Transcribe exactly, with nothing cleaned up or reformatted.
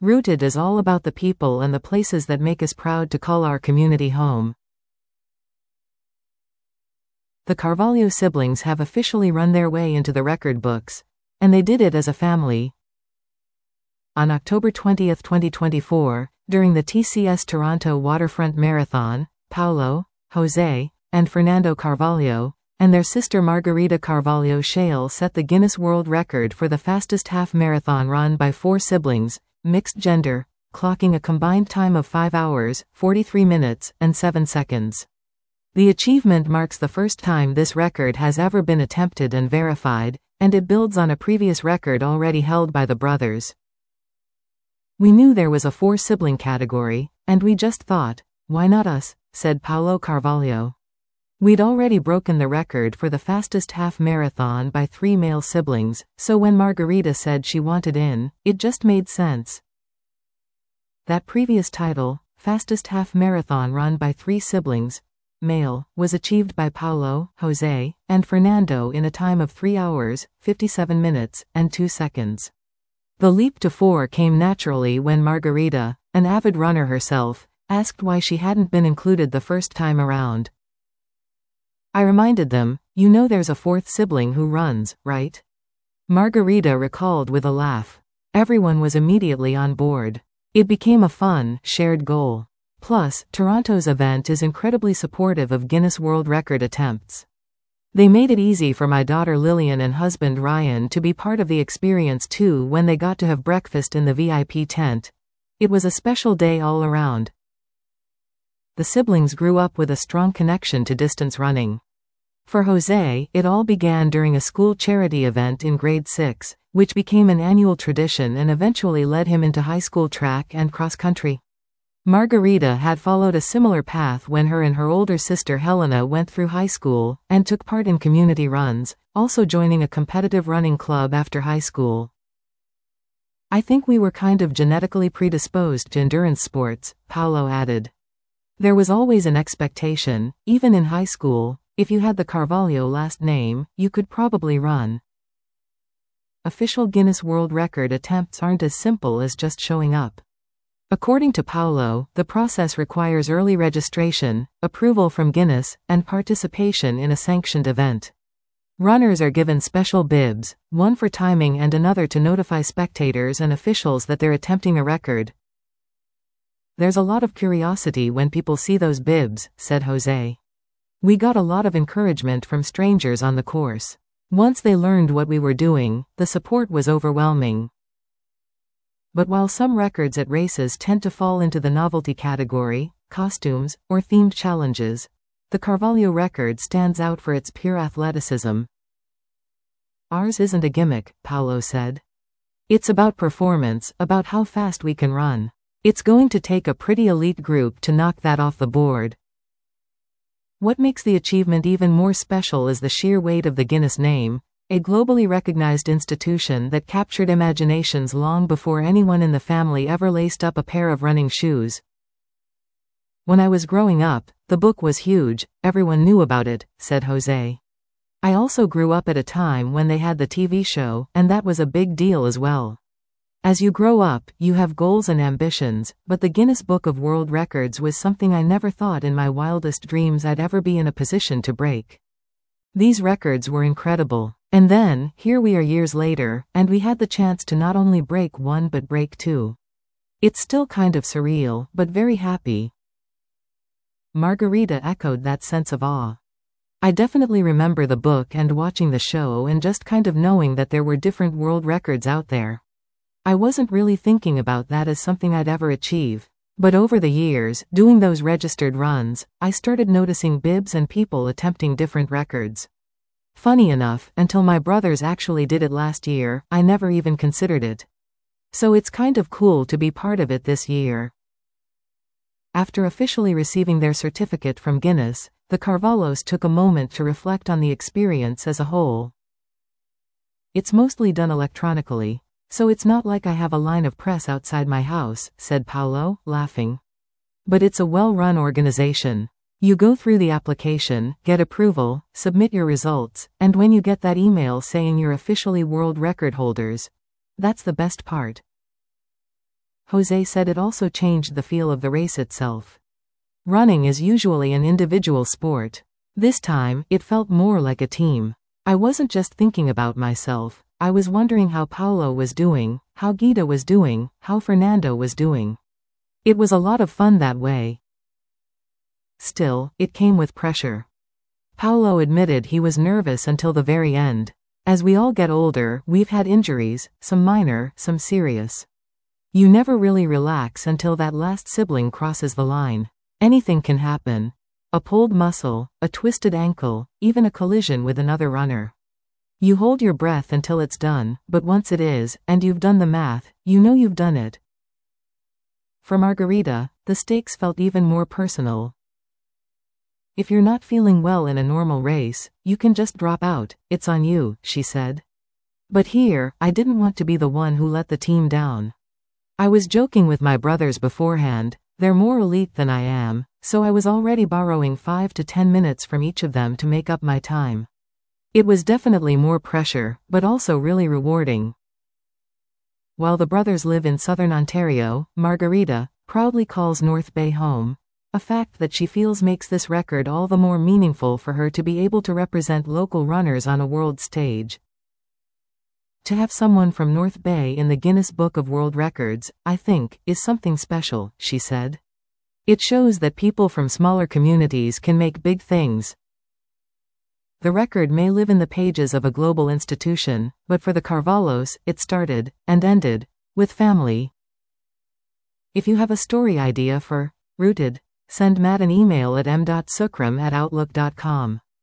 Rooted is all about the people and the places that make us proud to call our community home. The Carvalho siblings have officially run their way into the record books. And they did it as a family. On October twentieth twenty twenty-four, during the T C S Toronto Waterfront Marathon, Paulo, Jose, and Fernando Carvalho, and their sister Margarita Carvalho Shale set the Guinness World Record for the fastest half-marathon run by four siblings, mixed gender, clocking a combined time of five hours, forty-three minutes, and seven seconds. The achievement marks the first time this record has ever been attempted and verified, and it builds on a previous record already held by the brothers. We knew there was a four-sibling category, and we just thought, why not us, said Paulo Carvalho. We'd already broken the record for the fastest half-marathon by three male siblings, so when Margarita said she wanted in, it just made sense. That previous title, fastest half-marathon run by three siblings, male, was achieved by Paulo, Jose, and Fernando in a time of three hours, fifty-seven minutes, and two seconds. The leap to four came naturally when Margarita, an avid runner herself, asked why she hadn't been included the first time around. I reminded them, you know there's a fourth sibling who runs, right? Margarita recalled with a laugh. Everyone was immediately on board. It became a fun, shared goal. Plus, Toronto's event is incredibly supportive of Guinness World Record attempts. They made it easy for my daughter Lillian and husband Ryan to be part of the experience too when they got to have breakfast in the V I P tent. It was a special day all around. The siblings grew up with a strong connection to distance running. For Jose, it all began during a school charity event in grade six, which became an annual tradition and eventually led him into high school track and cross-country. Margarita had followed a similar path when her and her older sister Helena went through high school, and took part in community runs, also joining a competitive running club after high school. I think we were kind of genetically predisposed to endurance sports, Paulo added. There was always an expectation, even in high school, if you had the Carvalho last name, you could probably run. Official Guinness World Record attempts aren't as simple as just showing up. According to Paulo, the process requires early registration, approval from Guinness, and participation in a sanctioned event. Runners are given special bibs, one for timing and another to notify spectators and officials that they're attempting a record. There's a lot of curiosity when people see those bibs, said Jose. We got a lot of encouragement from strangers on the course. Once they learned what we were doing, the support was overwhelming. But while some records at races tend to fall into the novelty category, costumes, or themed challenges, the Carvalho record stands out for its pure athleticism. Ours isn't a gimmick, Paulo said. It's about performance, about how fast we can run. It's going to take a pretty elite group to knock that off the board. What makes the achievement even more special is the sheer weight of the Guinness name, a globally recognized institution that captured imaginations long before anyone in the family ever laced up a pair of running shoes. When I was growing up, the book was huge, everyone knew about it, said Jose. I also grew up at a time when they had the T V show, and that was a big deal as well. As you grow up, you have goals and ambitions, but the Guinness Book of World Records was something I never thought in my wildest dreams I'd ever be in a position to break. These records were incredible. And then, here we are years later, and we had the chance to not only break one but break two. It's still kind of surreal, but very happy. Margarita echoed that sense of awe. I definitely remember the book and watching the show and just kind of knowing that there were different world records out there. I wasn't really thinking about that as something I'd ever achieve. But over the years, doing those registered runs, I started noticing bibs and people attempting different records. Funny enough, until my brothers actually did it last year, I never even considered it. So it's kind of cool to be part of it this year. After officially receiving their certificate from Guinness, the Carvalhos took a moment to reflect on the experience as a whole. It's mostly done electronically, so it's not like I have a line of press outside my house, said Paulo, laughing. But it's a well-run organization. You go through the application, get approval, submit your results, and when you get that email saying you're officially world record holders, that's the best part. Jose said it also changed the feel of the race itself. Running is usually an individual sport. This time, it felt more like a team. I wasn't just thinking about myself, I was wondering how Paulo was doing, how Guida was doing, how Fernando was doing. It was a lot of fun that way. Still, it came with pressure. Paulo admitted he was nervous until the very end. As we all get older, we've had injuries, some minor, some serious. You never really relax until that last sibling crosses the line. Anything can happen. A pulled muscle, a twisted ankle, even a collision with another runner. You hold your breath until it's done, but once it is, and you've done the math, you know you've done it. For Margarita, the stakes felt even more personal. If you're not feeling well in a normal race, you can just drop out, it's on you, she said. But here, I didn't want to be the one who let the team down. I was joking with my brothers beforehand, they're more elite than I am, so I was already borrowing five to ten minutes from each of them to make up my time. It was definitely more pressure, but also really rewarding. While the brothers live in southern Ontario, Margarita proudly calls North Bay home, a fact that she feels makes this record all the more meaningful for her to be able to represent local runners on a world stage. To have someone from North Bay in the Guinness Book of World Records, I think, is something special, she said. It shows that people from smaller communities can make big things. The record may live in the pages of a global institution, but for the Carvalhos, it started, and ended, with family. If you have a story idea for Rooted, send Matt an email at m dot sukram at outlook dot com.